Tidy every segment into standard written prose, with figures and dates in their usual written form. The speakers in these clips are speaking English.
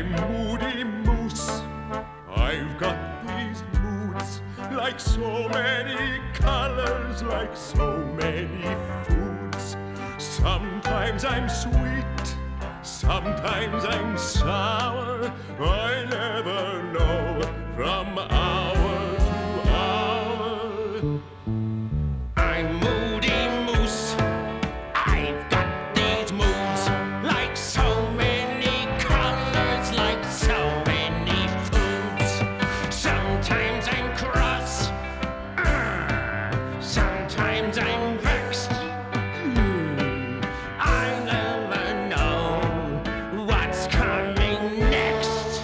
I'm Moody Moose. I've got these moods, like so many colors, like so many foods. Sometimes I'm sweet, sometimes I'm sour. I never know from hour to hour. I'm Moody Moose. I've got these moods, like so many colors, like so many foods. Sometimes I'm cross, sometimes I'm vexed. I never know what's coming next.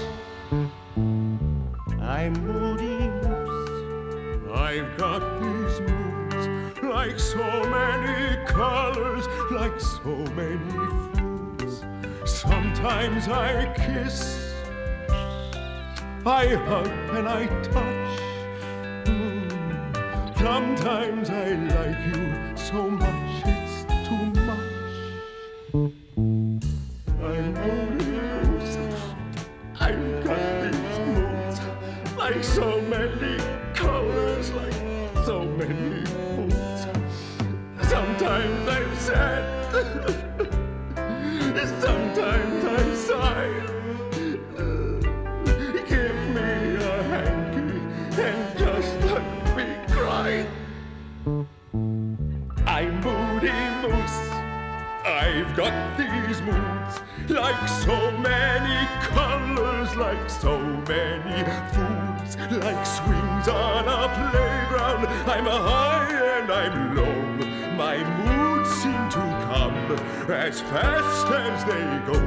I'm Moody Moose. I've got these moods, like so many colors, like so many foods. Sometimes I kiss, I hug and I touch. Sometimes I like you so much it's too much. I'm Moody Moose. I've got these moods, like so many colors, like so many foods. Sometimes I'm sad, sometimes I sigh. Give me a hanky and just let me cry. I'm Moody Moose. I've got these moods, like so many colors, like so many foods, like swings on a playground. I'm high and I'm low. My moods seem to come as fast as they go.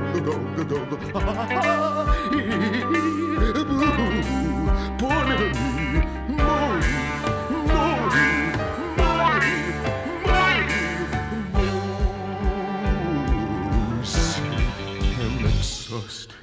Poor little me, Moody, Moody, Moody, Moody Moose. I'm exhausted.